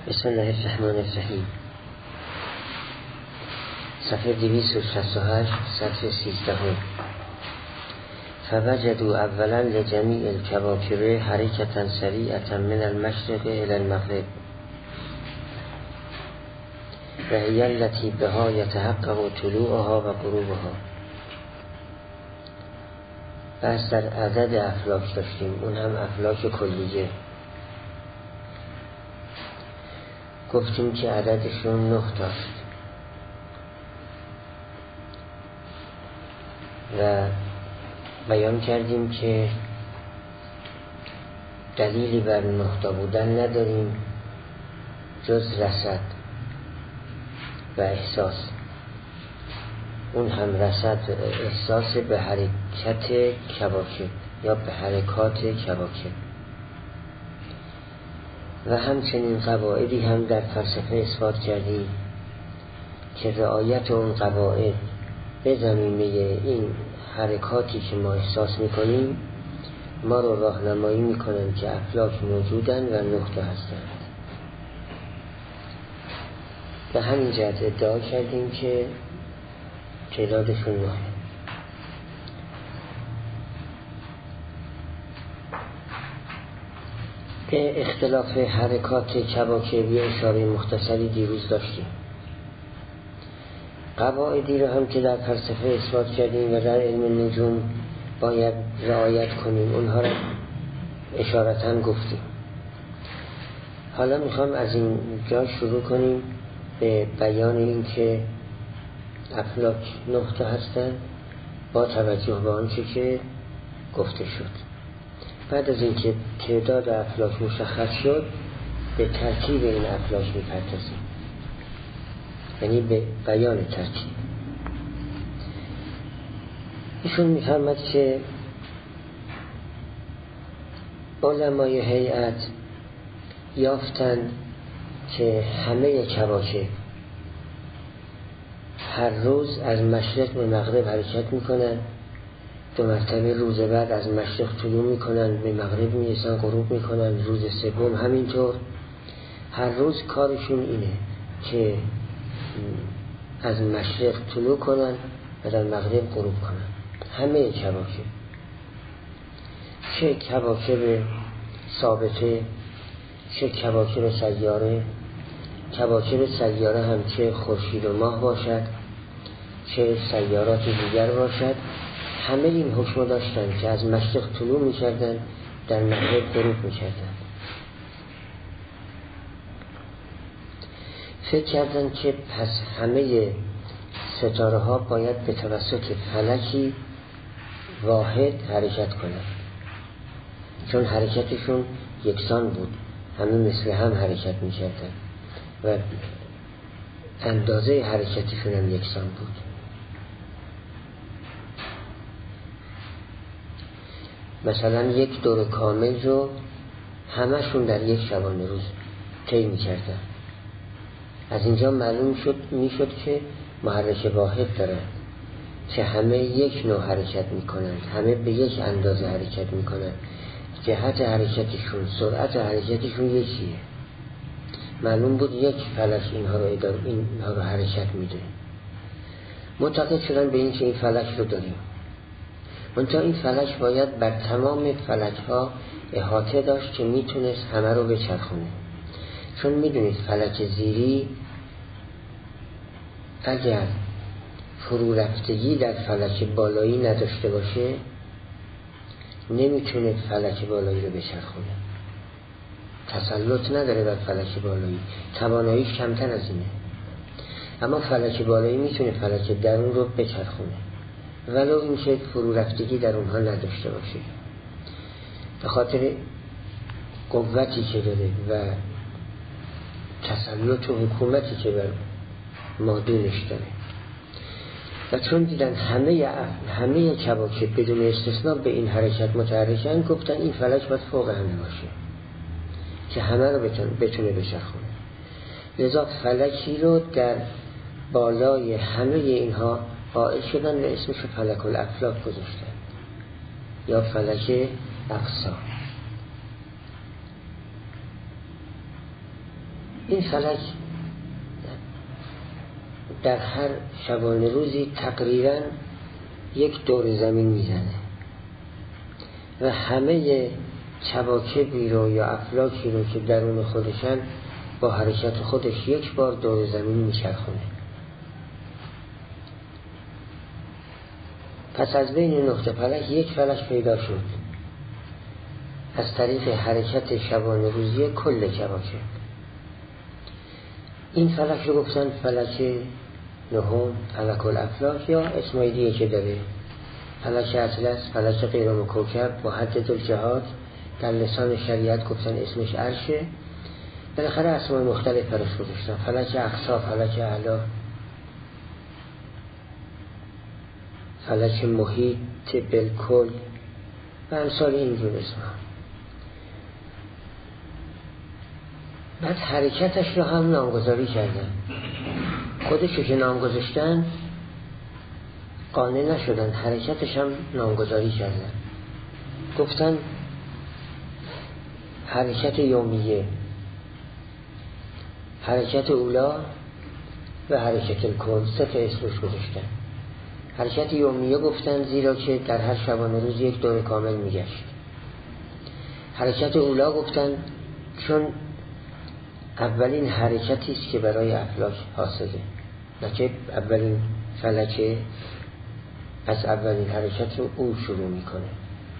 بسم الله الرحمن الرحیم. صفحه 268 صفحه 13. فوجدوا اولا لجمیع الکواکب حرکتا سریعتا من المشرق الى المغرب و هی التی بها یتحقق طلوعها و غروبها. بس در عدد افلاک داشتیم، اون هم افلاک کلیه. گفتیم که عددشون 9 تاست و بیان کردیم که دلیلی بر 9 تا بودن نداریم جز رصد و احساس. اون هم رصد و احساس به حرکت کواکب یا به حرکات کواکب. و همچنین قواعدی هم در فلسفه اثبات کردیم که رعایت اون قواعد به زمینه این حرکاتی که ما احساس میکنیم ما رو راهنمایی میکنن که افلاک موجودن و 9 تا هستند. به همین جهت ادعا کردیم که تعدادشون 9. به اختلاف حرکات کواکبی اشاره مختصری دیروز داشتیم. قواعدی رو هم که در فلسفه اثبات کردیم و در علم نجوم باید رعایت کنیم، اونها رو اشارتاً گفتیم. حالا میخوام از این جا شروع کنیم به بیان این که افلاک 9 تا هستن با توجه به آنچه که گفته شد. بعد از اینکه تعداد افلاک مشخص شد به ترکیب این افلاک میپردازیم، یعنی به بیان ترکیب. ایشون میفرماد که علمای هیئت یافتند که همه کواکب هر روز از مشرق به مغرب حرکت میکنن، 2 مرتبه روز بعد از مشرق طلوع میکنن به مغرب میرسن، غروب میکنن، روز سوم همینطور. هر روز کارشون اینه که از مشرق طلوع کنن و در مغرب غروب کنن. همه کواکب، چه کواکب ثابته چه کواکب سیاره. کواکب سیاره هم چه خورشید و ماه باشد چه سیارات دیگر باشد، همه این حکم داشتن که از مشرق طلوع می‌کردن در مغرب غروب می‌کردن. فکر کردن که پس همه ستاره ها باید به توسط فلکی واحد حرکت کنند، چون حرکتشون یکسان بود، همه مثل هم حرکت می‌کردن و اندازه حرکتشون هم یکسان بود. مثلا یک دور کامل رو همشون در یک شبانه روز طی می‌کردن. از اینجا معلوم میشد که محرک واحد دارن که همه یک نوع حرکت میکنند، همه به یک اندازه حرکت میکنند، جهت حرکتشون، سرعت حرکتشون یکیه. معلوم بود یک فلک اینها رو حرکت میده. معتقد شدن به این که این فلک رو داریم، منتها این فلک باید بر تمام فلک ها احاطه داشت که میتونست همه رو بچرخونه. چون میدونید فلک زیری اگر فرو رفتگی در فلک بالایی نداشته باشه نمیتونه فلک بالایی رو بچرخونه، تسلط نداره بر فلک بالایی، تواناییش کمتر از اینه. اما فلک بالایی میتونه فلک درون رو بچرخونه ولو اینکه فرو رفتگی در اونها نداشته باشه، به خاطر قوتی که داره و تسلط و حکومتی که بر مادونش داره. و چون دیدن همه کواکب بدون استثناء به این حرکت متحرکن، گفتن این فلک باید فوق همه باشه که همه رو بتونه بچرخونه. لذا فلکی رو در بالای همه اینها قائل شدن و اسمش فلک الافلاک گذاشتن یا فلک اقصا. این فلک در هر شبانه روزی تقریبا یک دور زمین میزنه و همه کواکبی رو یا افلاکی رو که درون خودشن با حرکت خودش یک بار دور زمین میچرخونه. پس از بین نقطه فلک یک فلک پیدا شد از طریق حرکت شبانه روزی کل کواکب. این فلک رو گفتن فلک نهم، فلک الافلاک، یا اسمای دیگه که داره، فلک اطلس، فلک غیر کوکب، محدد الجهات، در لسان شریعت گفتن اسمش عرشه. بالاخره اسمای مختلف برش گذاشتن، فلک اقصا، فلک اعلا، فلک محیط بالکل و امثال اینجور اسمها. بعد حرکتش رو هم نامگذاری کردن. خودشو که نام گذاشتن قانع نشدن، حرکتش هم نامگذاری کردن. گفتن حرکت یومیه، حرکت اولا و حرکت الکل، سه تا اسمش گذاشتن. حرکت یومیه گفتن زیرا که در هر شبانه روز یک دور کامل میگشت. حرکت اولا گفتن چون اولین حرکتی است که برای افلاک حاصله، نه که اولین فلکه از اولین حرکت رو او شروع میکنه.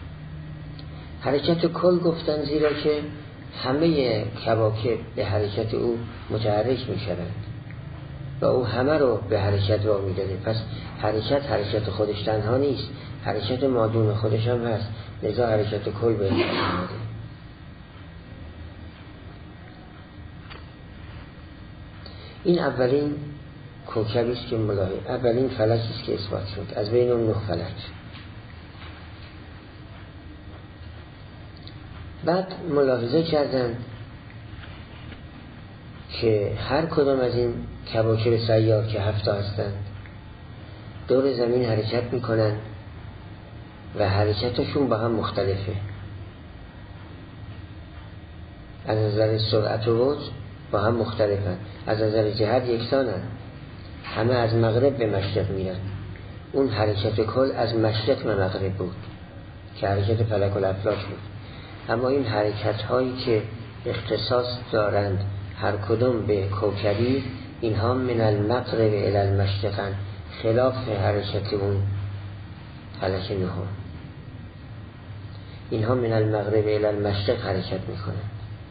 حرکت کل گفتن زیرا که همه کواکب به حرکت او متحرک میشوند و او همه رو به حرکت را میداده. پس حرکت خودش تنها نیست، حرکت مادون خودش هم هست، لذا حرکت کل به حرکت آمده. این اولین کوکبی است که اولین فلکی است که اثبات شد از بین اون 9 فلک. بعد ملاحظه کردن که هر کدام از این کواکب سیار که 7 هستند دور زمین حرکت میکنن و حرکتشون با هم مختلفه. از نظر سرعت و وجه با هم مختلفن، از نظر جهت یکسانن، همه از مغرب به مشرق میرن. اون حرکت کل از مشرق به مغرب بود که حرکت فلک الافلاک بود. اما این حرکت هایی که اختصاص دارند هر کدوم به کوکبی، اینها من المغرب الی المشرقن، خلاف حرکت اون فلک نهم. اینها من المغرب الی المشرق حرکت میکنن،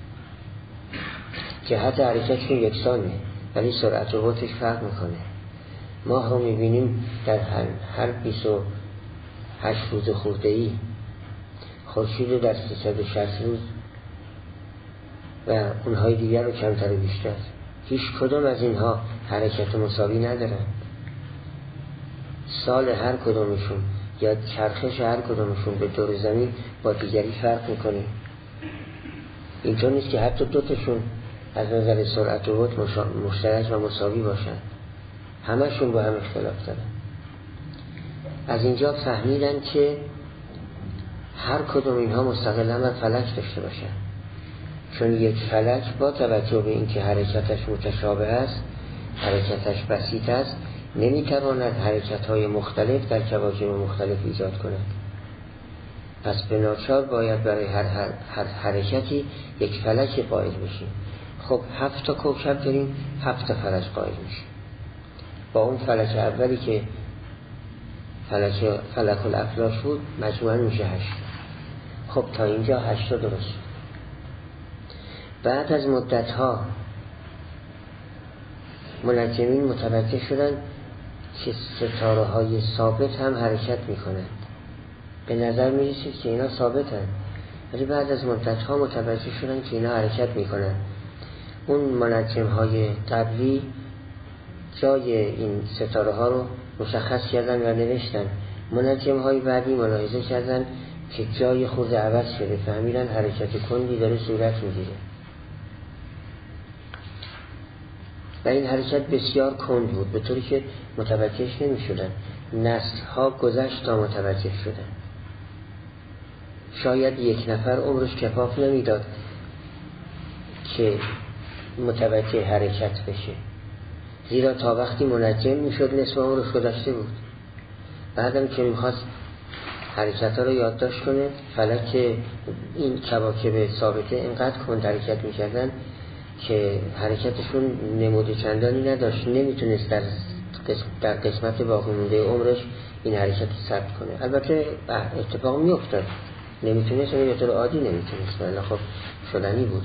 جهت حرکتشون یکسانه ولی سرعت و وجهش فرق میکنه. ماه رو میبینیم در هر 28 روز خورده‌ای، خورشید در 360 روز و اونهای دیگر رو کمتر و بیشتر. هیچ کدوم از اینها حرکت مساوی ندارن. سال هر کدومشون یا چرخش هر کدومشون به دور زمین با دیگری فرق میکنه. اینطور نیست که حتی دوتاشون از نظر سرعت و وجه مشترک و مساوی باشن، همشون با هم اختلاف دارن. از اینجا فهمیدن که هر کدوم اینها مستقلا و فلک داشته باشن، چون یک فلک با توجه به اینکه حرکتش متشابه است، حرکتش بسیط است، نمیتواند حرکت‌های مختلف در کواکب مختلف ایجاد کند. پس به ناچار باید برای هر حرکتی یک فلک قائل بشیم. خب 7 تا کوکب داریم، 7 تا فلک قائل میشیم. با اون فلک اولی که فلک الافلاک بود مجموعاً میشه 8. خب تا اینجا 8 تا درست. بعد از مدت‌ها منجمین متوجه شدن که ستاره‌های ثابت هم حرکت میکنند. به نظر میرسید که اینا ثابتن، ولی بعد از مدت‌ها متوجه شدن که اینا حرکت میکنن. اون منجم‌های قبلی جای این ستاره‌ها رو مشخص کردن و نوشتن. منجم‌های بعدی ملاحظه کردن که جای خود عوض شده، فهمیدن حرکت کندی داره صورت میگیره و این حرکت بسیار کند بود، به طوری که متوجهش نمی شدن. نسل‌ها گذشت تا متوجه شدن. شاید یک نفر عمرش کفاف نمیداد که متوجه حرکت بشه، زیرا تا وقتی منجم میشد نصف عمرش رو داشته بود. بعدم که میخواست حرکت ها رو یادداشت کنه، فلک این کواکب ثابته اینقدر کند حرکت میکردن که حرکتشون نمود چندانی نداشت، نمیتونست در قسمت باقی مونده عمرش این حرکت ثبت کنه. البته اتفاق میافتاد، نمیتونست، به طور عادی نمیتونست، ولی خب شدنی بود.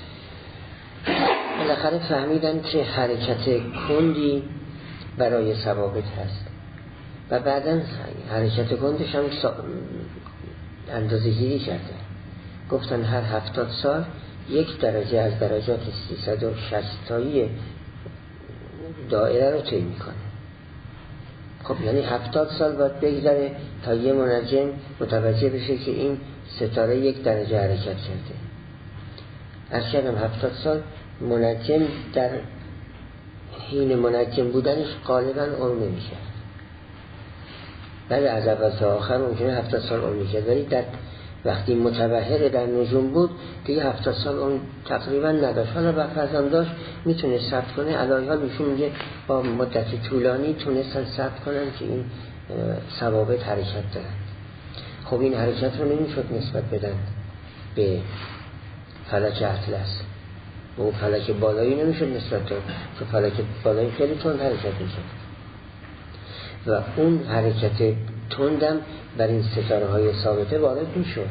بالاخره فهمیدن که حرکت کندی برای ثوابت هست و بعداً حرکت کندش هم اندازه گیری کرده. گفتن هر 70 سال 1 درجه از درجات 360 تایی دایره رو طی میکنه. خب یعنی 70 سال باید بگذره تا یه منجم متوجه بشه که این ستاره 1 درجه حرکت کرده. از کردم 70 سال منجم در حین منجم بودنش غالبا عمر نمیشه، ولی از اول تا آخر ممکنه 70 سال عمر میشه، ولی در وقتی متبحر در نجوم بود دیگه 70 سال اون تقریبا نداشت. حالا بفرضم داشت میتونه ثبت کنه. علایه حال بهشون میگه با مدت طولانی تونستن ثبت کنن که این ثوابت حرکت دارن. خب این حرکت رو نمیشد نسبت بدن به فلک اطلس، اون فلک بالایی نمیشد نسبت داد، چون فلک بالایی خیلی تند حرکت میشد و اون حرکت تندم بر این ستاره های ثابته وارد میشد.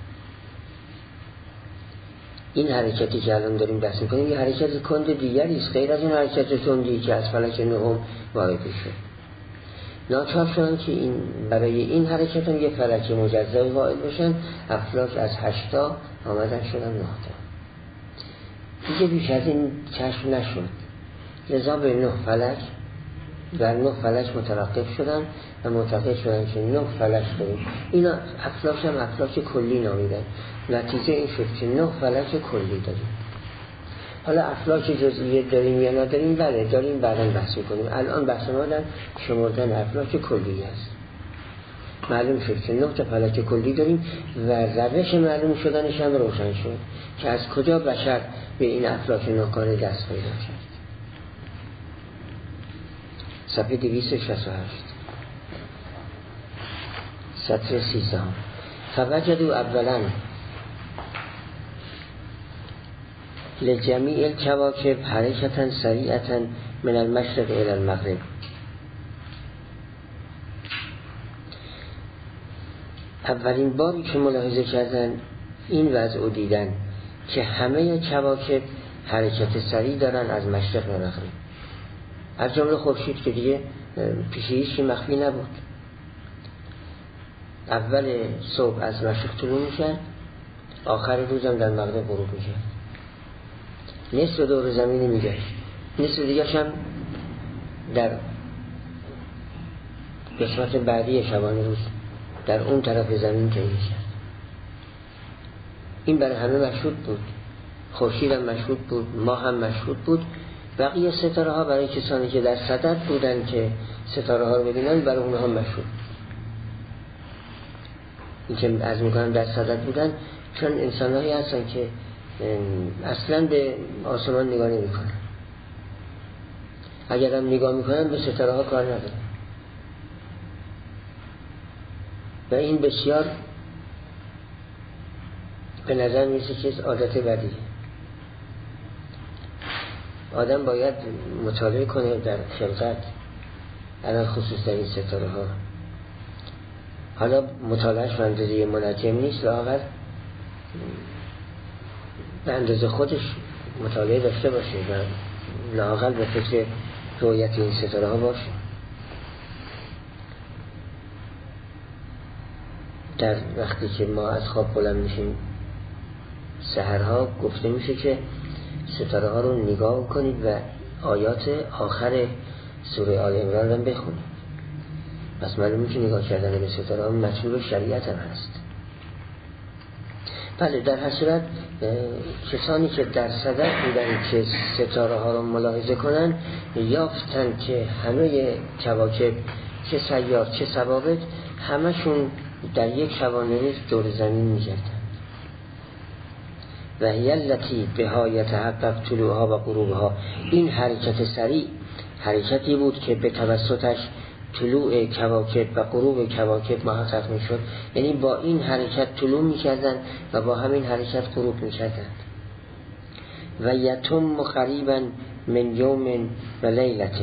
این حرکتی که الان داریم بحث میکنیم یه حرکت کند دیگری است، غیر از اون حرکت تندی که از فلک نهم وارد شد. ناچار شدن که این برای این حرکت هم یه فلک مجزای واحد باشن. افلاک از 8 تا آمدن شدن 9 تا. دیگه بیش از این کشف نشد، لذا به 9 فلک در 9 فلک متوقف شدن و معتقد شدن که 9 فلک داریم. اینا افلاک هم افلاک کلی نامیدن. نتیجه این شد که 9 فلک کلی داریم. حالا افلاک جزئی داریم یا نداریم؟ بله داریم، بعدا بحث میکنیم. الان بحث ما در شمردن افلاک کلی است. معلوم شد که 9 تا فلک کلی داریم و روش معلوم شدنش هم روشن شد که از کجا بشر به این افلاک ناکاره دست پیدا کرد. صفحه 268 سطر 13. فوجدوا اولا لجمیع الکواکب حرکتا سریعتا من المشرق الى المغرب. اولین باری که ملاحظه کردن این وضع رو دیدن که همه کواکب حرکت سریع دارن از مشرق و مغرب، از جمله خورشید که دیگه پیش هیچی مخفی نبود. اول صبح از مشرق طلوع میشن، آخر روزم در مغرب غروب میشن. نصف دور زمینی میگشت، نصف دیگه هم در قسمت بعدی شبانه روز در اون طرف زمین طی میشن. این برای همه مشهود بود. خورشید هم مشهود بود، ماه هم مشهود بود. بقیه ستاره ها برای کسانی که در صدد بودن که ستاره ها رو ببینن برای اونها هم مشهود. این که از میکنم در صدد بودن چون انسان هایی هستن که اصلا به آسمان نگاه نمی کنن. اگر هم نگاه میکنن به ستاره ها کار ندارن و این بسیار به نظر میرسه که عادت بدیه. آدم باید مطالعه کنه در خلقت، الان خصوص در این ستاره ها. حالا مطالعهش به اندازه منجم نیست، لااقل به اندازه خودش مطالعه داشته باشه و لااقل به فکر رؤیت این ستاره ها باشه. در وقتی که ما از خواب بلند میشیم سحرها گفته میشه که ستاره ها رو نگاه کنید و آیات آخر سوره آل عمران رو بخونید. پس معلومه که نگاه کردن به ستاره ها مطلوب شریعت هم هست. بله در هر صورت کسانی که در صدد بودن که ستاره ها رو ملاحظه کنن یافتن که همه کواکب چه سیار چه ثوابت همشون در یک شبانه روز دور زمین میگردن و هی التی بها یتحقق طلوعها و غروبها. این حرکت سریع حرکتی بود که به توسطش طلوع کواکب و غروب کواکب محقق می شد. یعنی با این حرکت طلوع می کردن و با همین حرکت غروب می کردن. و یتم قریبا من یوم و لیلت.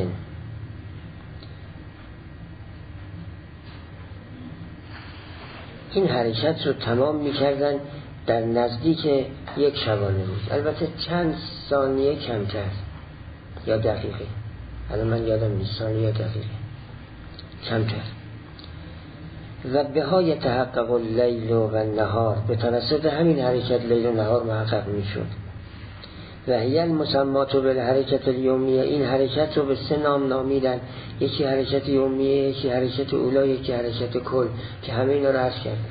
این حرکت رو تمام می کردن در نزدیک یک شبانه روز، البته چند ثانیه کمتر یا دقیقه، الان من یادم نیست ثانیه یا دقیقه کمتر. و به ها یتحقق اللیل و النهار، به توسط همین حرکت لیل و نهار محقق می شد. و هی المسمات بالحرکت الیومیه، این حرکت رو به 3 نام نامیدن، یکی حرکت یومیه، یکی حرکت اولا، یکی حرکت کل، که همه اینا رو عرض کردن.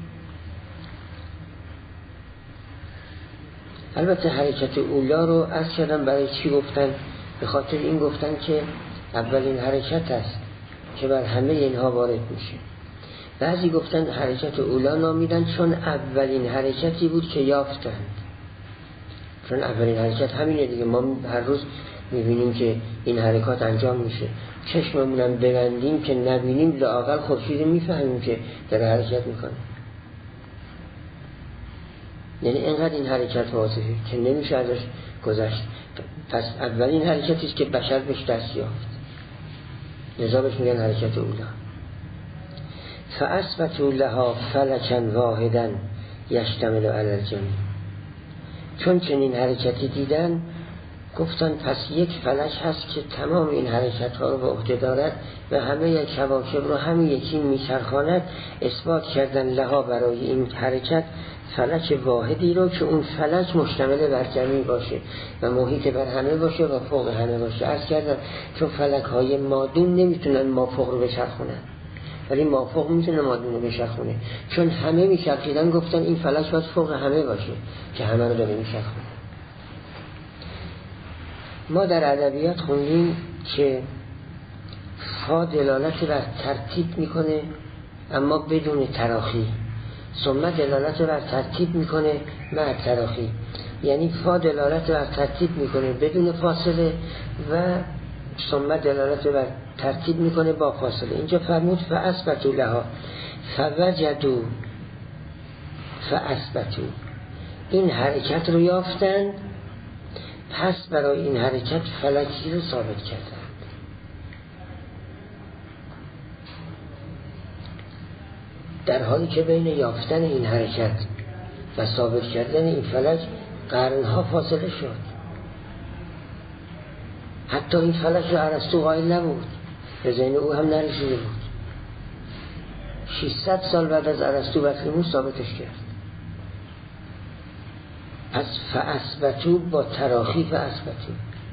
البته حرکت اولا رو عرض کردن برای چی گفتن؟ به خاطر این گفتن که اولین حرکت است که بر همه اینها وارد میشه. بعضی گفتن حرکت اولا نامیدن چون اولین حرکتی بود که یافتند، چون اولین حرکت همینه دیگه. ما هر روز میبینیم که این حرکات انجام میشه، چشممونم ببندیم که نبینیم لااقل خورشید میفهمیم که داره حرکت میکنه. یعنی اینقدر این حرکت واضحه که نمیشه ازش گذشت. پس اولین حرکتی است که بشر بهش دست یافت، لذا بهش میگن حرکت اولا. فاثبتوا لها فلکا واحدا یشتمل علی الجمیع. چون چنین حرکتی دیدن گفتن پس یک فلک هست که تمام این حرکت ها رو به عهده دارد و همه یک کواکب رو همین یکی میچرخاند. اثبات کردن لها برای این حرکت فلک واحدی رو که اون فلک مشتمل بر جمیع باشه و محیط بر همه باشه و فوق همه باشه. عرض کردم چون فلک های مادون نمیتونن مافوق رو بچرخونن، ولی مافوق میتونه مادون رو بچرخونه. چون همه میچرخیدن گفتن این فلک باید فوق همه باشه که همه رو داره میچرخونه. ما در ادبیات خوندیم که فا دلالت بر ترتیب میکنه اما بدون تراخی، ثم دلالت بر ترتیب میکنه مع تراخی. یعنی فا دلالت بر ترتیب میکنه بدون فاصله و ثم دلالت بر ترتیب میکنه با فاصله. اینجا فرمود فاثبتوا لها فوجدوا فاثبتوا، این حرکت رو یافتن پس برای این حرکت فلکی رو ثابت کردن. در حالی که بین یافتن این حرکت و ثابت کردن این فلک قرنها فاصله شد. حتی این فلک رو ارسطو قائل نبود، به ذهن او هم نرسیده بود. 600 سال بعد از ارسطو بطلیموس ثابتش کرد. پس فاثبتوا با تراخی فاثبتوا.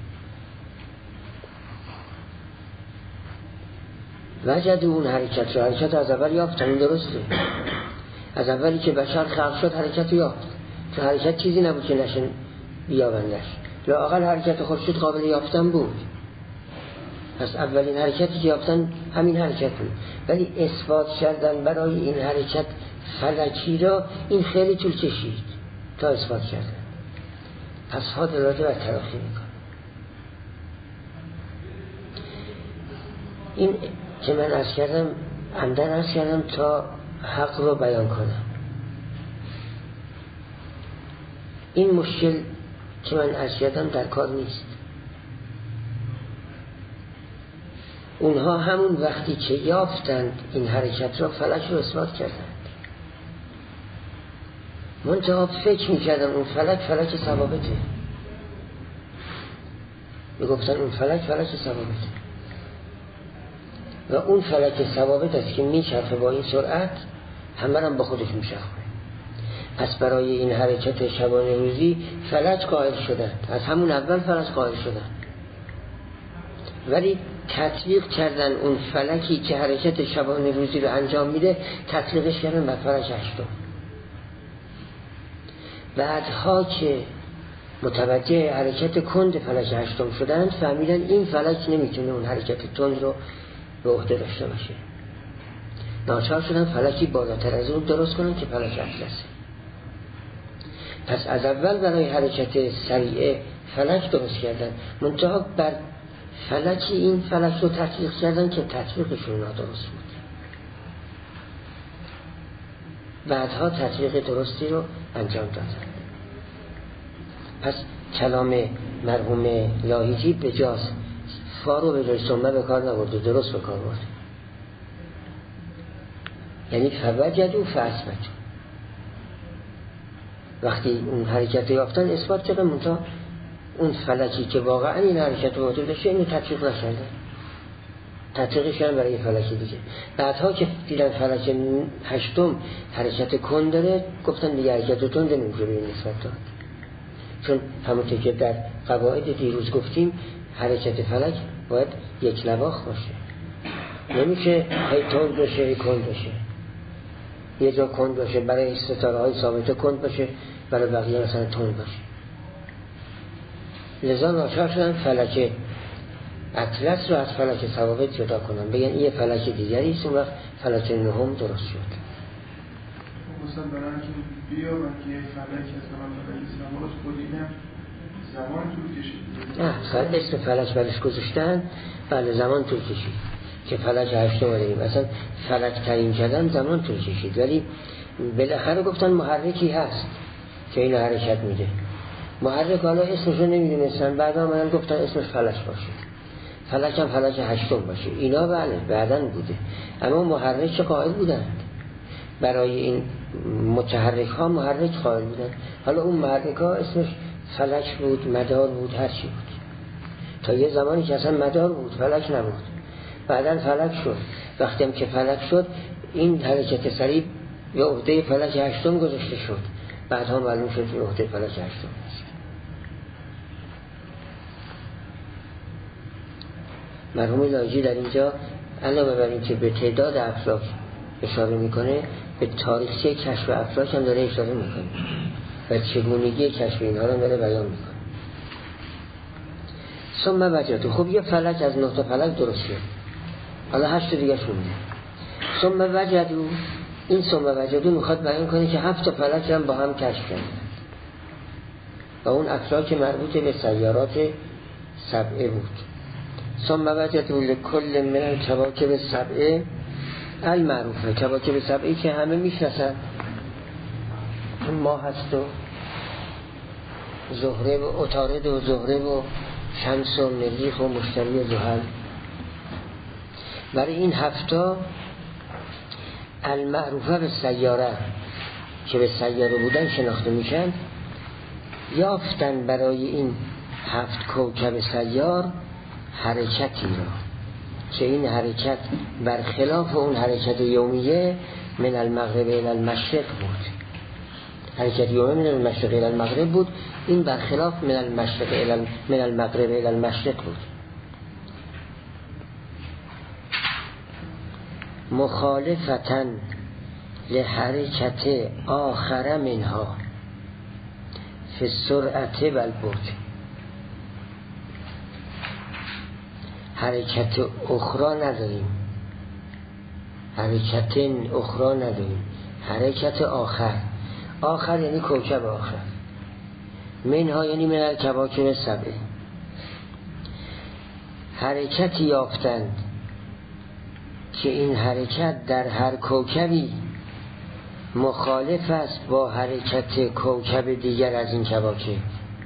وجدوا اون حرکت رو، حرکت از اول یافتن. درسته، از اولی که بشر خلق شد حرکت یافت، چون حرکت چیزی نبود که نشن بیابندش، لااقل حرکت خورشید قابل یافتن بود. پس اولین حرکتی که یافتن همین حرکت بود، ولی اثبات کردن برای این حرکت فلکی را این خیلی طول کشید تا اثبات کردن. پس ها دلاله بر تراخی میکنه. این که من عرض کردم عمدن عرض کردم تا حق رو بیان کنم. این مشکل که من عرض کردم در کار نیست. اونها همون وقتی که یافتند این حرکت را فلک رو اثبات کردند. منتها فکر میکردن اون فلک ثوابته، میگفتن اون فلک ثوابته و اون فلک ثوابت است که میچرخه با این سرعت، همه هم با خودش میچرخه. پس برای این حرکت شبانه روزی فلک قائل شدن، از همون اول فلک قائل شدن، ولی تطبیق کردن اون فلکی که حرکت شبانه روزی رو انجام میده، تطبیقش کردن بر فلک هشتم. بعدها که متوجه حرکت کند فلک هشتم شدند، فهمیدن این فلک نمیتونه اون حرکت تند رو به عهده داشته باشه. ناچار شدن فلکی بالاتر از اون درست کنن که فلک اطلسه. پس از اول برای حرکت سریع فلک درست کردن، منتها بر فلکی این فلک رو تطبیق کردن که تطبیقشون نادرست بود. بعدها تطبیق درستی رو انجام دادن. پس کلام مرحوم لاهیجی به جاز فا رو به جای ثمه به کار نبرده، درست به کار برده. یعنی فوجدوا فاثبتوا، وقتی اون حرکت یافتن اثبات کردن، منتها اون فلکی که واقعا این حرکت رو داشته اینو تطبیق نشدن، تطبیقش کردن برای فلک دیگه. بعدها که دیدن فلک هشتم حرکت کند داره، گفتن دیگه حرکت تند نمیشه به این نسبت داد، چون همونطور که در قواعد دیروز گفتیم حرکت فلک باید یک نواخت باشه، نمیشه هی تند باشه هی کند باشه. یه جا کند باشه برای ستاره های ثابته کند باشه، برای بقیه مثلا تند باشه. لذا ناچار شدن فلک اطلس رو از فلک ثوابت جدا کنن، بگن این فلک دیگری است، اون وقت فلک نهم درست شد. مثلا برای اینکه بیابن که یه فلک از فلک ثوابت خودیدن زمان طول کشید. نه اسم فلک برش گذاشتن، بله زمان طول کشید که فلک هشتم داریم. مثلا فلک تعیین کردن زمان طول کشید، ولی بالاخره گفتن محرکی هست که این حرکت میده. محرک حالا اسمش رو نمیدونستن، بعدا من گفتن اسمش فلک باشه، فلک هم فلک هشتم باشه. اینا بله بعداً بوده، اما محرک قائل بودند برای این متحرک ها، محرک قائل بودند. حالا اون محرک ها اسمش فلک بود، مدار بود، هر چی بود، تا یه زمانی که اصلا مدار بود فلک نبود. بعداً فلک شد. وقتی هم که فلک شد این حرکت سریع یا عهده فلک هشتم گذاشته شد، بعدها معلوم شد که عهده فلک هشتم است. مرحوم لاهیجی در اینجا علاوه بر این که به تعداد افلاک اشاره میکنه، به تاریخچه کشف افلاک هم داره اشاره میکنه و چگونگی کشف اینها رو داره بیان میکنه. ثم وجدوا، خب یه فلک از 9 تا فلک درست شد، حالا 8 دیگه شونده. ثم وجدوا، این ثم وجدوا میخواد بیان کنه که 7 تا فلک هم با هم کشف کردن و اون افلاک مربوط به سیارات سبعه بود. ثم وجدوا لكل من الكواكب السبعه المعروفه، کواکب سبعی که همه میشناسن، ماه هست و زهره و عطارد و زهره و شمس و مریخ و مشتری و زحل. برای این 7 المعروفه به سیاره که به سیاره بودن شناخته میشن، یافتن برای این 7 کوکب سیار حرکتی را که این حرکت برخلاف اون حرکت یومیه من المغرب الى المشرق بود. حرکت یومیه من المشرق الى المغرب بود، این برخلاف من المغرب الى المشرق بود. مخالفتا لحرکت آخر منها فی السرعت و البعد، حرکت اخرى نداریم، حرکت اخرى نداریم، حرکت آخر. آخر یعنی کوکب آخر، منها یعنی من الکواکب سبعه. حرکتی یافتند که این حرکت در هر کوکبی مخالف است با حرکت کوکب دیگر از این کواکب.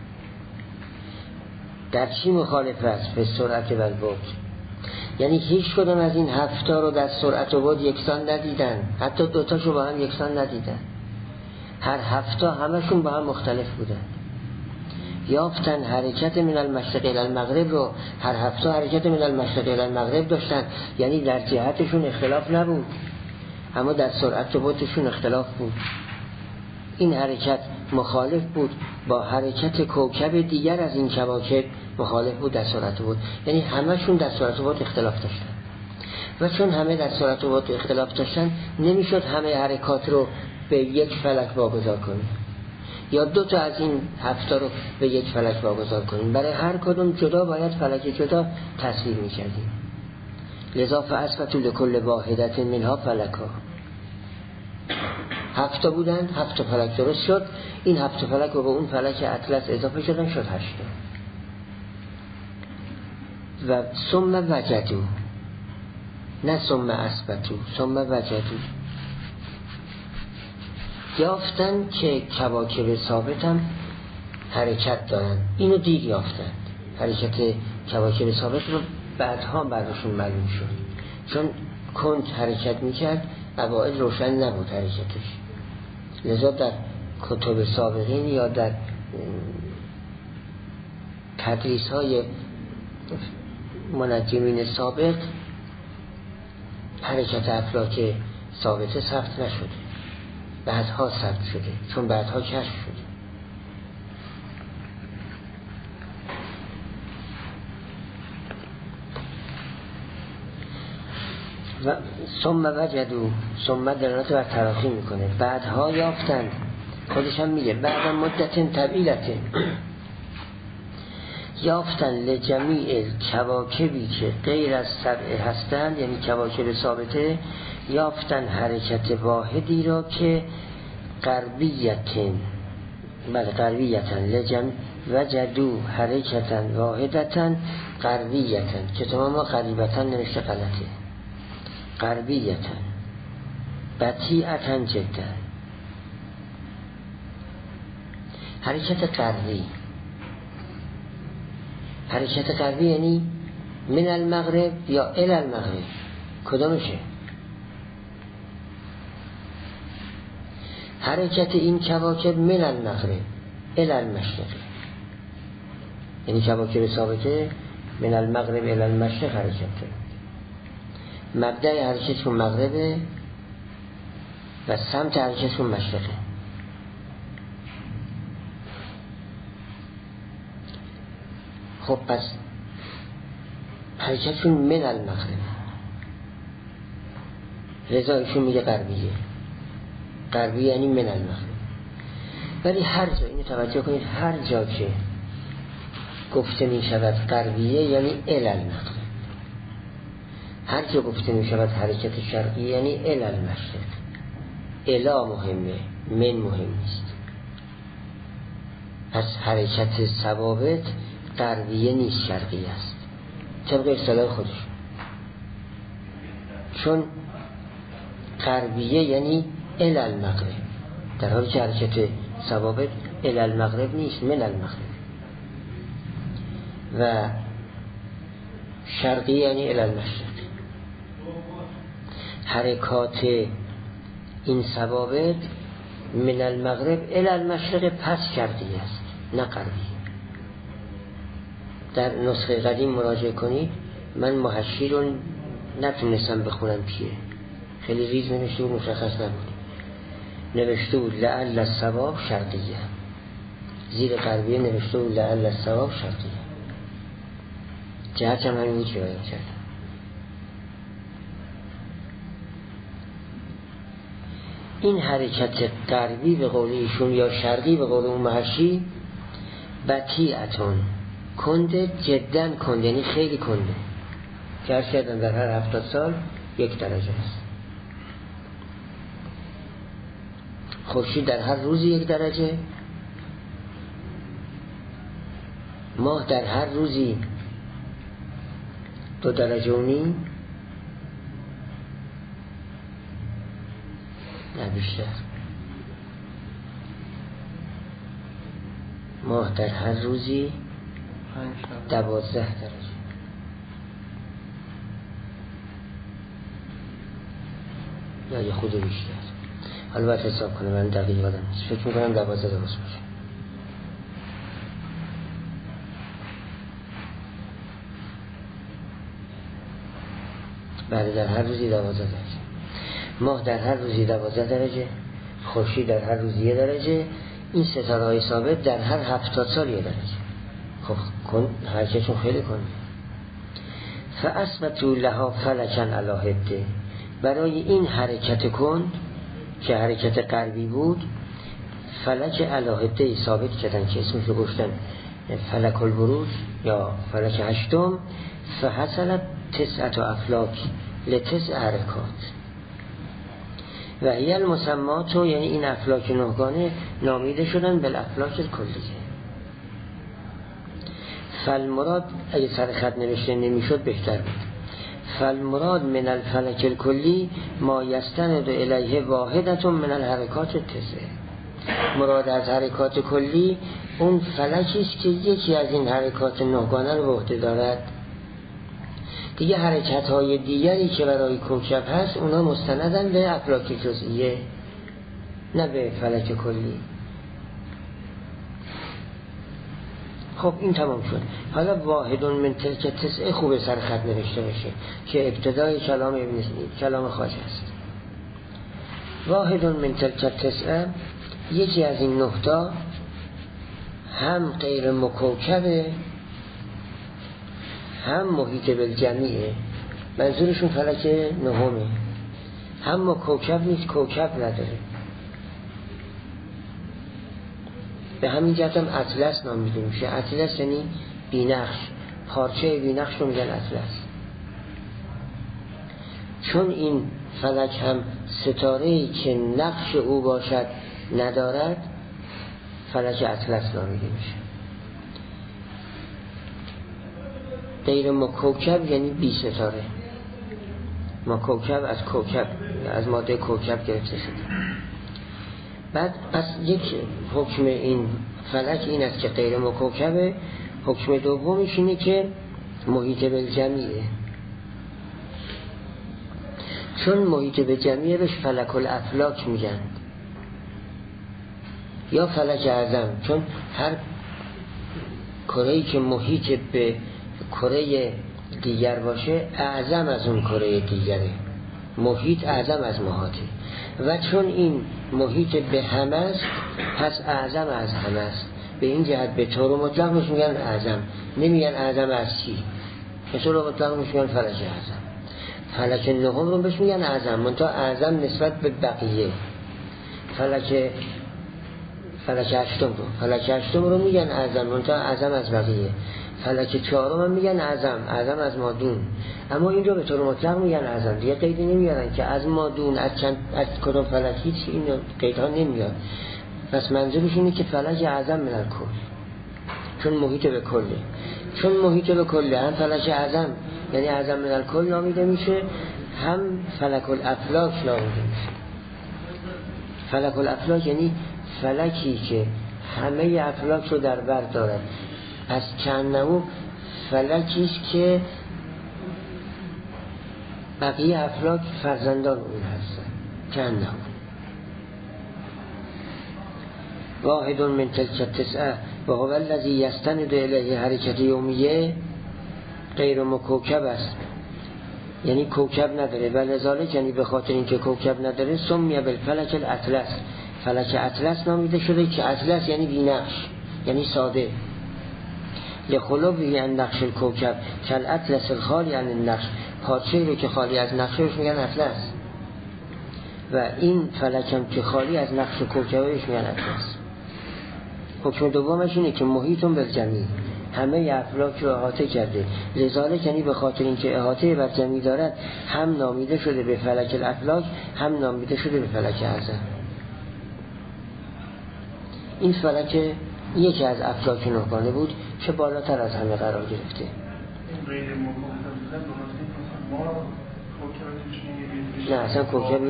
در چی مخالف است؟ به سرعت و البعد. یعنی هیچ کدام از این 7 رو در سرعت و بعد یکسان ندیدن، حتی 2 تاشو با هم یکسان ندیدن، هر 7 همشون با هم مختلف بودن. یافتن حرکت من المشرق الى المغرب رو، هر 7 حرکت من المشرق الى المغرب داشتن، یعنی در جهتشون اختلاف نبود اما در سرعت و بعدشون اختلاف بود. این حرکت مخالف بود با حرکت کوکب دیگر از این کواکب، مخالف بود در سرعت و بعد، یعنی همشون در سرعت و بعد اختلاف داشتن. و چون همه در سرعت و بعد اختلاف داشتن، نمیشد همه حرکات رو به یک فلک واگذار کنیم یا 2 تا از این 7 رو به یک فلک واگذار کنیم. برای هر کدوم جدا باید فلک جدا تصویر می‌کردیم. لذا فاثبتوا لكل واحدة منها فلکا. 7 تا بودن، 7 تا فلک درست شد. این 7 تا فلک رو به اون فلک اطلس اضافه شدن، شد 8 تا. و ثم وجدو، نه ثم اثبتو، ثم وجدو، یافتن که کواکب ثابت هم حرکت دارن. اینو دید، یافتن حرکت کواکب ثابت رو بعدها براشون معلوم شد، چون کند حرکت میکرد، اوائل روشن نبود حرکتش. لذا در کتب سابقین یا در تدریس های منجمین سابق حرکت افلاک ثابته ثبت نشده، بعدها ثبت شده، چون بعدها کشف شده. و ثم وجدو، ثم دلالت بر تراخی میکنه، بعدها یافتن، خودش هم میگه بعد مدت طویلت یافتن لجمیع کواکبی که غیر از سبع هستند، یعنی کواکب ثابته، یافتن حرکت واحدی را که غربیتن، بله غربیتن، وجدو حرکتن واحدتن غربیتن، که تمام غریبتن نوشته غلطه، غربیتن بطیعتن جدا. حرکت غربی، حرکت غربی یعنی من المغرب یا الی المغرب، کدامشه؟ حرکت این کواکب من المغرب الی المشرق، یعنی کواکب ثابته من المغرب الی المشرق حرکت داره. مبدأ حرکتشون مغربه و سمت حرکتشون مشرقه. خب پس حرکتشون من المغرب، رضا ایشون میگه غربیه، غربی یعنی من المغرب. ولی هر جا اینو توجه کنید، هر جا که گفته می شود غربیه یعنی الی المغرب، هر جا گفته می شود حرکت شرقی یعنی الی المشرق. الا مهمه، من مهم نیست. پس حرکت ثوابت غربیه نیست، شرقی است طبق اصطلاح خودش، چون غربیه یعنی الی المغرب، در حالی که حرکت ثوابت الی المغرب نیست، من المغرب. و شرقی یعنی الی المشرق. حرکات این ثوابت من المغرب الی المشرق پس شرقی است، نه غربی. در نسخه قدیم مراجعه کنید، من محشی رو نتونستم بخونم چیه، خیلی ریز نوشته و مشخص نبود. نوشته بود لعل الصواب شرقیه، زیر غربیه نوشته بود لعل الصواب شرقیه، جهت هم همین بود که باید کرد. این حرکت غربی به قول ایشون یا شرقی به قول اون محشی بطیعتون، کنده، جدن کنده، یعنی خیلی کنده، که عرض کردن در هر 70 سال 1 درجه است. خورشید در هر روزی 1 درجه، ماه در هر روزی 2 درجه و نیم، نه بیشتر. ماه در هر روزی 12 درجه. یا یه خود بیشتر. حالا باید حساب کنم، من دقیق یادم نیست، فکر میکنم 12 درست باشه. بله در هر روزی 12 درجه، ماه در هر روزی 12 درجه، خورشید در هر روزی 1 درجه. این ستاره های ثابت در هر 70 سال 1 درجه. خب حرکتشون خیلی کنه. فاثبتوا لها فلکا علی هده، برای این حرکت کند که حرکت غربی بود فلک علی هده ثابت کردن که اسمش رو گفتن فلک البروج یا فلک هشتم. فحصلت 9 افلاک ل9 حرکات، و هی المسمات، یعنی این افلاک نهگانه نامیده شدن بالافلاک کلیه. فالمراد، اگه سر خط نوشته نمیشد بهتر بود، فالمراد من الفلک الکلی ما یستند الیه واحدة من الحرکات التسعه. مراد از حرکات کلی اون فلکی است که یکی از این حرکات نهگانه رو به عهده دارد. دیگه حرکت های دیگری که برای کوکب هست اونا مستندن به افلاک جزئیه، نه به فلک کلی. خب این تمام شد. حالا واحد من تلک تسعه خوبه سر خط نوشته بشه که ابتدای کلام خواجه است. واحد من تلک تسعه، یکی از این نهتا هم غیر مکوکبه هم محیط بالجمیعه. منظورشون فلک نهمه. هم مکوکب نیست، کوکب نداره. به همین جهت هم اطلس نامیده میشه. اطلس یعنی بینقش، پارچه بینقش رو میگن اطلس. چون این فلک هم ستاره‌ای که نقش او باشد ندارد، فلک اطلس نامیده میشه. غیر مکوکب یعنی بی ستاره. مکوکب از کوکب، از ماده کوکب گرفته شده. بعد پس یک حکم این فلک این است که غیر مکوکبه. حکم دومش اینه که محیط بالجمیعه. چون محیط بالجمیعه بهش فلک الافلاک میگن یا فلک اعظم، چون هر کره‌ای که محیط به کره دیگر باشه اعظم از اون کره دیگره. محیط اعظم از محاطه، و چون این محیط به هم است پس اعظم از هم است. به این جهت به طور مطلق بهش میگن اعظم، نمیگن اعظم از چی. به طور مطلق بهش میگن فلک اعظم. فلک نهم رو بهش میگن اعظم، منتها اعظم نسبت به بقیه. فلک هشتم رو میگن اعظم، منتها اعظم از بقیه. فلک چهارم هم میگن اعظم از مادون. اما این رو به طور مطلق میگن اعظم، دیگه قیدی نمیارن که از مادون از کدوم فلک، هیچ این قیدها نمیاد. پس منظورش اینه که فلک اعظم من الکل، چون محیط به کله. چون محیط به کله هم فلک اعظم یعنی اعظم من الکل نامیده میشه، هم فلک الافلاک نامیده میشه. فلک الافلاک یعنی فلکی که همه افلاک رو در بر دارد. از چندمو فلکیست که بقیه افلاک فرزندان اون هستن. چندمو واحد من تلک التسعه و هو الذی یستند الیه حرکت یومیه غیر مکوکب است، یعنی کوکب نداره. و لذالک یعنی به خاطر اینکه کوکب نداره سمیه بالفلک الاطلس، فلک اطلس نامیده شده که اطلس یعنی بی‌نقش، یعنی ساده. لخلوی عن نقش الکوکب کل اطلس الخالی عن النقش، پارچه رو که خالی از نقشش میگن اطلس، و این فلکم که خالی از نقش کوکبش میگن اطلس. حکم دومش اینه که محیطون بالجمیع، همه افلاک رو احاطه کرده. لذالک یعنی به خاطر اینکه احاطه بر جمیع دارد هم نامیده شده به فلک الافلاک، هم نامیده شده به فلک اعظم. این فلک یکی از افلاک نهگانه بود که بالاتر از همه قرار گرفته. نه اصلا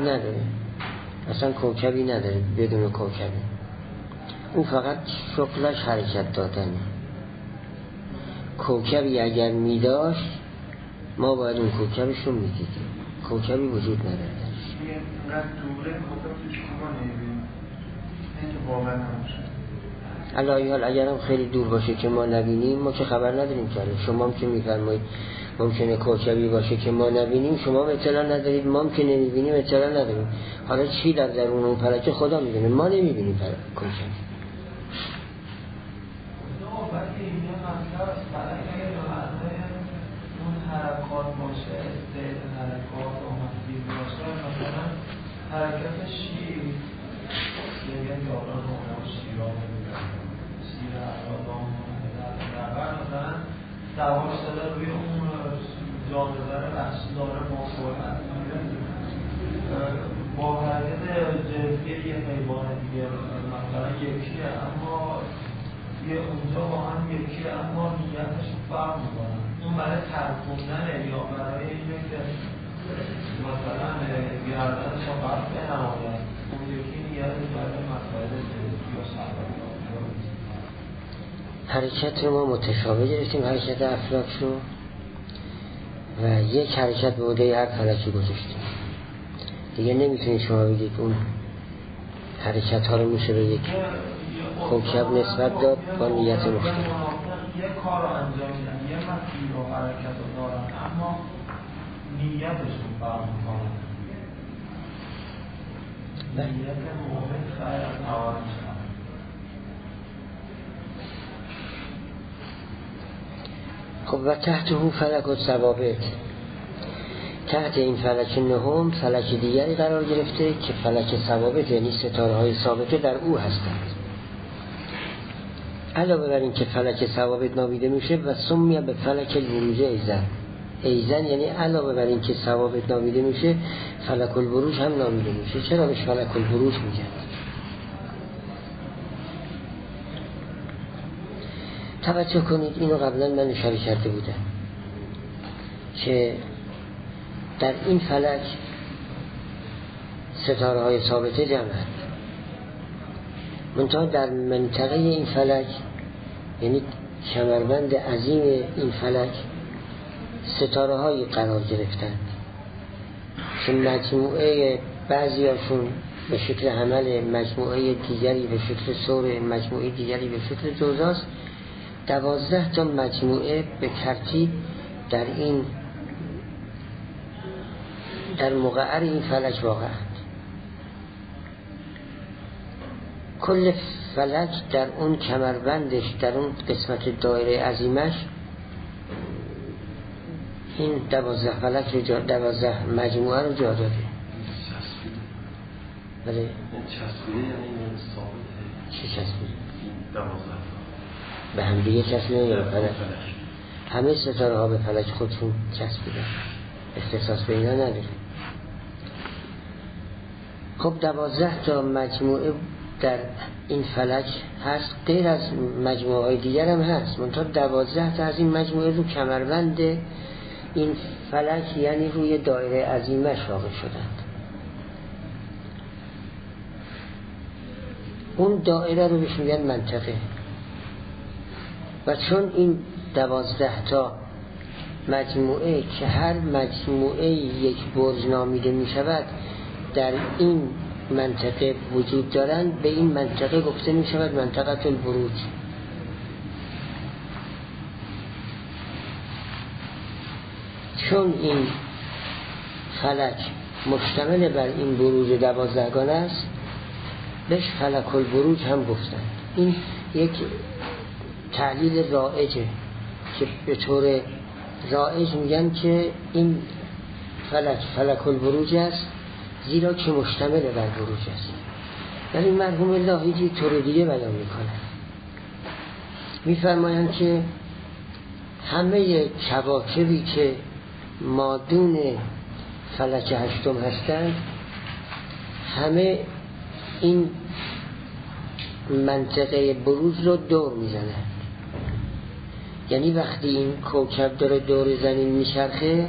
کوکبی نداره، بدون کوکبی. اون فقط شغلش حرکت دادنه. کوکبی اگر می داشت ما باید اون کوکبش رو می دیدیم. کوکبی وجود نداره. علاوه حال اگر هم خیلی دور باشه که ما نبینیم، ما که خبر نداریم که شما هم که میفرمایید ممکنه کوکبی باشه که ما نبینیم، شما اطلاع ندارید، ما هم که نمیبینیم اطلاع نداریم. حالا چی در درون اون فلک خدا میدونه، ما نمیبینیم کوکبی. حرکات باشه، استعد حرکات و مفید باشه، مثلا حرکت شیر یه داران و شیران شیر اعلادان در مثلا سواش داره روی اون جانور وحشی داره ماخوره با حرکت جنسی یه حیوان دیگه مثلا یکیه اما یه اونجا با هم یکیه اما نیتش فرق میکنه. اون برای ترکوندنه یا برای اینکه مثلا گردنش رو قرد بنماید، اون یکی نیتش برای مسائل جنسی یا شرعی. حرکت رو ما متشابه گرفتیم، حرکت افلاک رو، و یک حرکت به عهده هر فلکی گذاشتیم. دیگه نمیتونید شما بگید اون حرکت ها رو میشه به یک کوکب نسبت داد با نیت مختلف. یه کار رو انجام میدن، یه مسیر رو حرکت رو دارن اما نیتشون فرق میکنن. نیت مومن خیر از نوارش کنن. خب و تحت او فلک و ثوابت، تحت این فلک نهم فلک دیگری قرار گرفته که فلک ثوابت، یعنی ستاره های ثابته در او هستند. علاوه بر این که فلک ثوابت نامیده میشه و سمیه به فلک البروج ایزن. ایزن یعنی علاوه بر این که ثوابت نامیده میشه فلک البروج هم نامیده میشه. چرا بهش فلک البروج میگن؟ توجه کنید، اینو قبلا من اشاره کرده بودم که در این فلک ستاره های ثابته جمعند، منتها در منطقه این فلک، یعنی کمربند عظیم این فلک، ستاره هایی قرار گرفتند که مجموعه بعضی هاشون به شکل حمل، مجموعه دیگری به شکل سور، مجموعه دیگری به شکل جوزاست. 12 تا مجموعه به ترتیب در مقعر این فلک واقعند. کل فلک در اون کمربندش، در اون قسمت دایره عظیمش، این 12 فلک رو 12 مجموعه رو جا داده. بله. چسبیده یعنی این ثابته. چه چسبیده؟ 12 به هم دیگه چسبیده یا فلک؟ همه ستاره ها به فلک خودشون چسبیده، اختصاص به اینا نداره. خب 12 تا مجموعه در این فلک هست، غیر از مجموعه های دیگر هم هست، منتها 12 تا از این مجموعه رو کمربند این فلک، یعنی روی دایره عظیمش واقع شدند. اون دایره رو بهش میگن منطقه. و چون این 12 تا مجموعه که هر مجموعه یک برج نامیده می شود در این منطقه وجود دارند، به این منطقه گفته می شود منطقه البروج. چون این فلک مشتمل بر این بروج 12 گانه است، بهش فلک البروج هم گفتند. این یک تعلیل رائجه که به طور رائج میگن که این فلک البروج است، زیرا که مشتمل بر بروج است. ولی مرحوم لاهیجی طور دیگه بیان میکنه، میفرمایند که همه کواکبی که مادون فلک هشتم هستند، همه این منطقه بروج رو دور میزنند. یعنی وقتی این کوکب داره دور زمین میچرخه،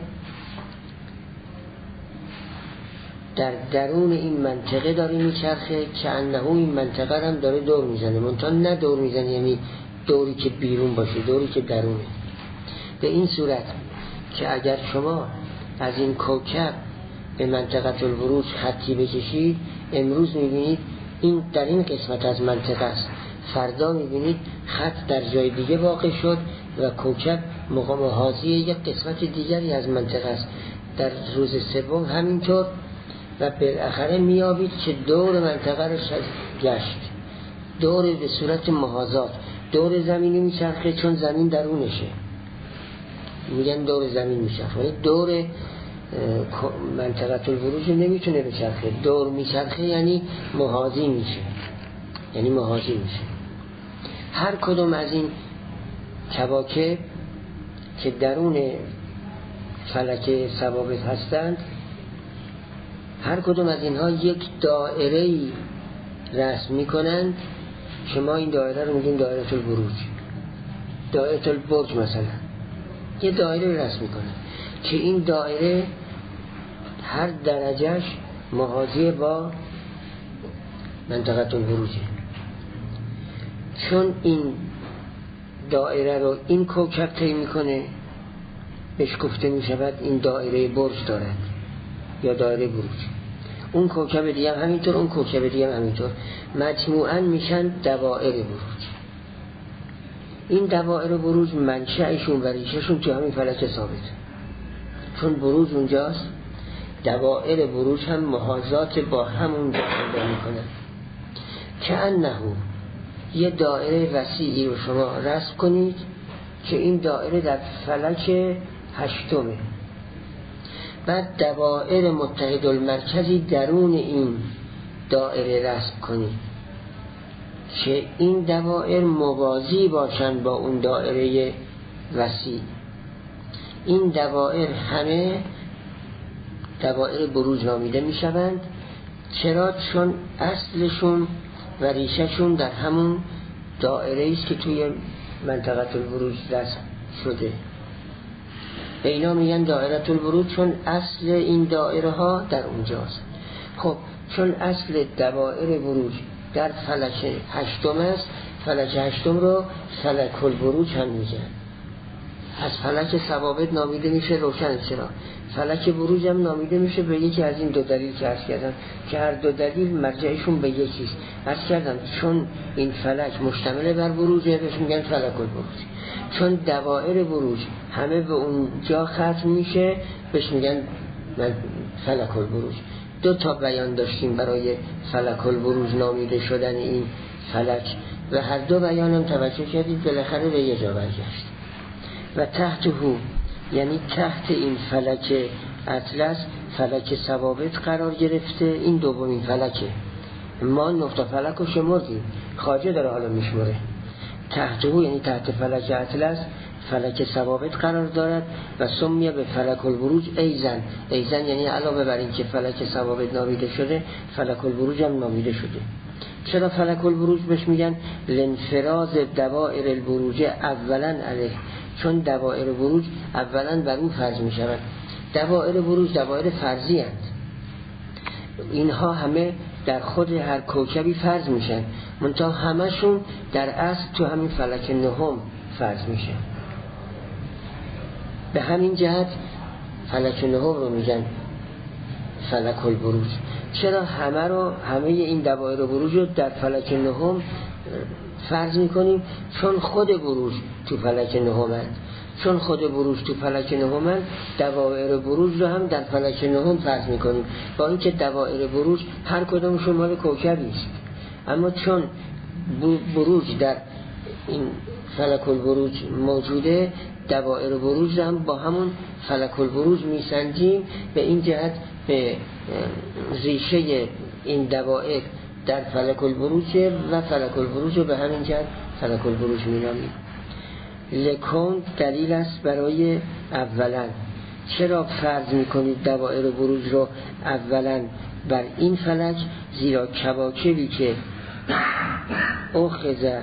در درون این منطقه داره میچرخه که انه این منطقه هم داره دور میزنه، منتها نه دور میزنه یعنی دوری که بیرون باشه، دوری که درونه. به این صورت که اگر شما از این کوکب به منطقه البروج خطی بکشید، امروز میبینید این در این قسمت از منطقه است، فردا میبینید خط در جای دیگه واقع شد و کوکب مقام حاضی یک قسمت دیگری از منطقه است. در روز سوم همینطور و بالاخره میابید که دور منطقه رو گشت، دور به صورت محاذات دور زمینی میچرخه، چون زمین درونشه میگن دور زمین میچرخه، دور منطقه البروج نمیتونه بچرخه، دور میچرخه یعنی محاذی میشه، هر کدوم از این کواکب که درون فلک ثوابت هستند هر کدوم از اینها یک دایره‌ای رسم میکنن که ما این دایره رو میگیم دایره البروج، دایره البرج مثلا. یه دایره رسم میکنن که این دایره هر درجهش محاذی با منطقه البروجه. چون این دایره رو این کوکب طی میکنه، بهش گفته میشود این دایره برج دارد یا دایره بروج. اون کوکب دیگه هم همینطور، اون کوکب دیگه هم همینطور، مجموعاً میشن دوائر بروج. این دوائر بروج منشأشون و ریشهشون تو همین فلک ثابت، چون بروج اونجاست، دوائر بروج هم محاذات با همون پیدا میکنن. که انه یه دایره وسیعی رو شما رسم کنید که این دایره در فلک هشتمه، بعد دوائر متحد المرکزی درون این دایره رسم کنید که این دوائر موازی باشند با اون دایره وسیع. این دوائر همه دوائر بروج نامیده می شوند. چرا؟ چون اصلشون و ریشهشون در همون دایره است که توی منطقه البروج رسم شده. به اینا میگن دایره البروج چون اصل این دایره ها در اونجاست. خب چون اصل دوائر بروج در فلک هشتم است، فلک هشتم رو فلک البروج هم میگن. از فلک ثوابت نامیده میشه، روشن. چرا؟ فلک بروج هم نامیده میشه به یکی از این دو دلیل که عرض کردم که هر دو دلیل مرجعشون به یکیست. عرض کردم چون این فلک مشتمل بر بروجه بهش میگن فلک البروج، چون دوائر بروج همه به اونجا ختم میشه بهش میگن فلک البروج. دو تا بیان داشتیم برای فلک البروج نامیده شدن این فلک و هر دو بیانم توجه کردید بالاخره به یه جا برگشت. و تحته یعنی تحت این فلک اطلس فلک ثوابت قرار گرفته. این دومین فلکه. ما نقطه فلک رو شمردیم، خواجه داره حالا میشمره. تحته یعنی تحت فلک اطلس فلک ثوابت قرار دارد و سمیه به فلک البروج ایزن. ایزن یعنی علاوه بر این که فلک ثوابت نامیده شده، فلک البروج هم نامیده شده. چرا فلک البروج بهش میگن؟ لانفراز دوائر البروج اولا علیه، چون دوائر بروج اولا بر او فرض می شود. دوائر بروج دوائر فرضی هست، اینها همه در خود هر کوکبی فرض میشن، منتها همشون در اصل تو همین فلک نهم فرض میشه. به همین جهت فلک نهم رو میگن فلک البروج. چرا همه این دوائر بروج رو در فلک نهم فرض میکنیم؟ چون خود بروج تو فلک نهم هست. چون خود بروج تو فلک نهم هست، دوائر بروج رو هم در فلک نهم فرض میکنیم، با اینکه دوائر بروج هر کدومشون مال کوکبی است، اما چون بروج در این فلک البروج موجوده، دوائر بروج هم با همون فلک البروج میسنجیم. به این جهت به ریشه این دوائر در فلک البروج و فلک البروج رو به همین جهت فلک البروج مینامیم. لکن دلیل است برای اولا. چرا فرض میکنید دوائر بروج رو اولا بر این فلک؟ زیرا کواکبی که اخذ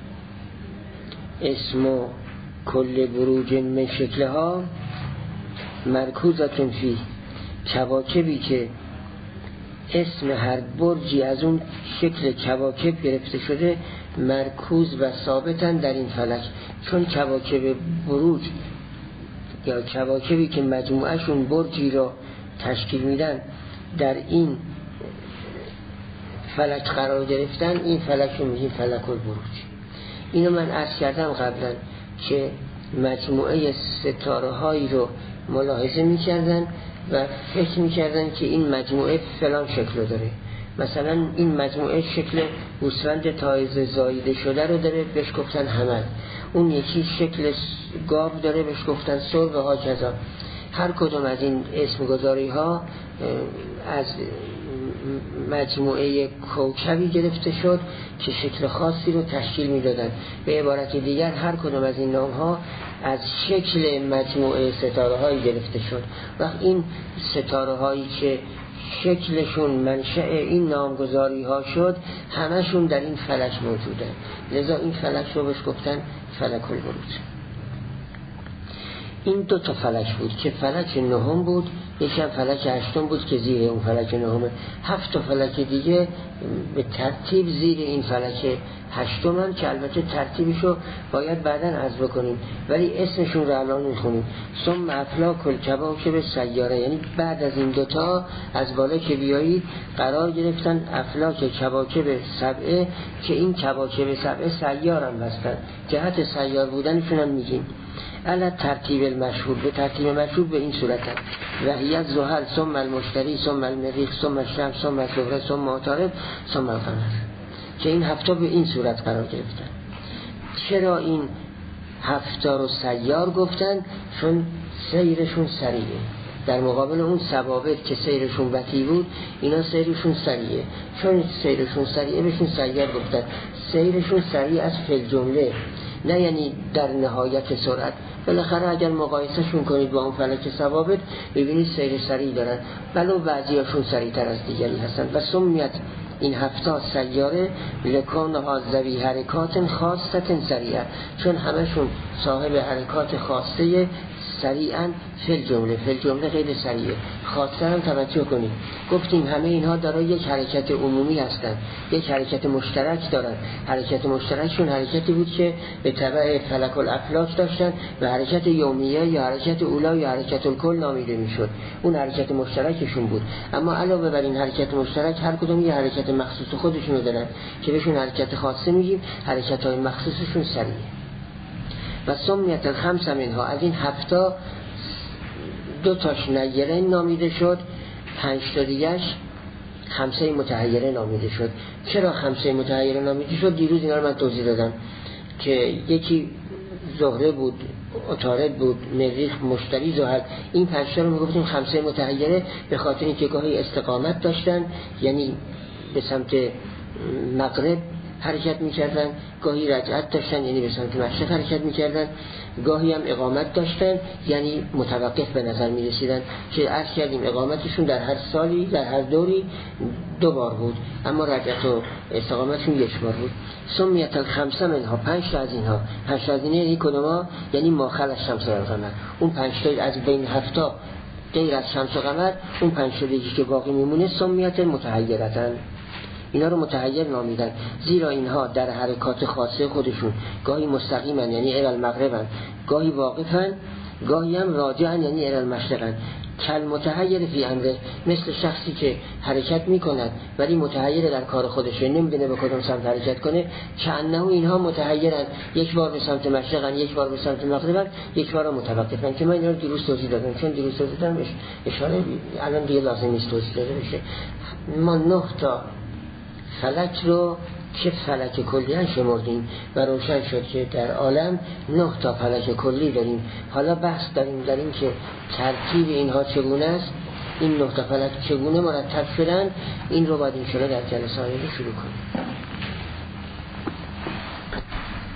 اسم کل بروج من شکلها مرکوزتون فی، کواکبی که اسم هر برجی از اون شکل کواکب گرفته شده مرکوز و ثابتن در این فلک. چون کواکب بروج یا کواکبی که مجموعهشون برجی را تشکیل میدن در این فلک قرار گرفتن، این فلک رو میگیم فلک البروج. اینو من عرض کردم قبلا که مجموعه ستاره هایی رو ملاحظه میکردن و فکر میکردن که این مجموعه فلان شکل داره. مثلا این مجموعه شکل گوسفند تایز زاییده شده رو داره، بهش گفتن حمل. اون یکی شکل گاو داره، بهش گفتن سرب ها کذا. هر کدوم از این اسم گذاری ها از مجموعه کوکبی گرفته شد که شکل خاصی رو تشکیل میدادن. به عبارت دیگر هر کدوم از این نام ها از شکل مجموعه ستاره هایی گرفته شد. وقت این ستاره هایی که شکلشون منشأ این نامگذاری ها شد، همشون در این فلک موجودن. لذا این فلک رو بهش گفتن فلک البروج. این 2 تا فلک بود که فلک 9 بود، یکی هم فلک 8 بود که زیر اون فلک 9. 7 تا فلک دیگه به ترتیب زیر این فلک 8 که البته ترتیبشو باید بعداً عرض بکنیم، ولی اسمشون رو الان میخونیم. ثم افلاک الکواکب سیاره، یعنی بعد از این 2 تا از بالا که بیایید قرار گرفتن افلاک کواکب 7 که این کواکب 7 سیار هم هستن، جهت سیار بودنشون هم میگیم. علی ترتیب المشهور، به ترتیب مشهور به این صورت هست: وحیت زحل ثم المشتری ثم المریخ ثم الشمس ثم الزهره ثم عطارد ثم القمر، که این 7 به این صورت قرار گرفتن. چرا این 7 رو سیار گفتن؟ چون سیرشون سریعه، در مقابل اون ثوابت که سیرشون بطیء بود، اینا سیرشون سریعه. چون سیرشون سریعه بهشون سیار گفتن. سیرشون سریع از فی الجمله، نه یعنی در نهایت سرعت. بالاخره اگر مقایسهشون کنید با اون فلک ثوابت ببینید سیر سریع دارن، ولو بعضیاشون سریعتر از دیگری هستن. و سمیت این 7 سیاره لکانها ذوی حرکات خاصه سریعه، چون همشون صاحب حرکات خاصه سریعا فی الجمله غیر سریعه. خاصه هم توجه کنید، گفتیم همه اینها دارای یک حرکت عمومی هستند، یک حرکت مشترک دارن. حرکت مشترکشون حرکتی بود که به تبع فلک الافلاک داشتن و حرکت یومیه یا حرکت اولا یا حرکت الکل نامیده میشد. اون حرکت مشترکشون بود. اما علاوه بر این حرکت مشترک هر کدوم یه حرکت مخصوص خودشونو دارن که بهشون حرکت خاصه میگیم. حرکت‌های مخصوصشون سریعه. و سمیت الخمس منها، از این 7 2 تاش نیره نامیده شد، 5 تا دیگه‌اش خمسه متحیره نامیده شد. چرا خمسه متحیره نامیده شد؟ دیروز اینا رو من توضیح دادم که یکی زهره بود، عطارد بود، مریخ، مشتری، زحل. این 5 تا رو میگفتیم خمسه متحیره به خاطر اینکه گاهی استقامت داشتن، یعنی به سمت مغرب حرکت میکردن، گاهی رجعت داشتن یعنی به سمت مشرق حرکت میکردن، گاهی هم اقامت داشتن یعنی متوقف به نظر میرسیدن، که عرض کردیم اقامتشون در هر سالی در هر دوری 2 بار بود، اما رجعت و استقامتشون 1 بار بود. سمیت الخمسه منها، 5 تا از اینها، 5 تا از اینها یعنی کدوما؟ یعنی ماخل از شمس و القمر. اون 5 تا از بین 7 تا غیر از شمس و قمر، اون 5 تا دیگه که باقی میمونه سمیت متحیرتن، اینا رو متحیر نامیدن، زیرا اینها در حرکات خاصه خودشون گاهی مستقیمن یعنی الی المغربن، گاهی واقفن، گاهی هم راجعن یعنی الی المشرقن. کل متحیر فی امره، مثل شخصی که حرکت میکند ولی متحیر در کار خودشه، نمیدونه به کدوم سمت حرکت کنه. کأنه اینها متحیرن، 1 بار به سمت مشرقن، 1 بار به سمت مغربن، 1 بار متوقفن، که من اینا رو دیروز توضیح دادم. چون دیروز توضیح دادم اشاره الان دیگه لازم نیست توضیح داده بشه. ما 9 تا فلک رو که فلک کلی شمردیم و روشن شد که در عالم 9 تا فلک کلی داریم. حالا بحث داریم در این که ترتیب اینها چگونه است، این 9 تا فلک چگونه مرتب شدن، این رو باید انشاءالله در جلسه آینده شروع کنیم.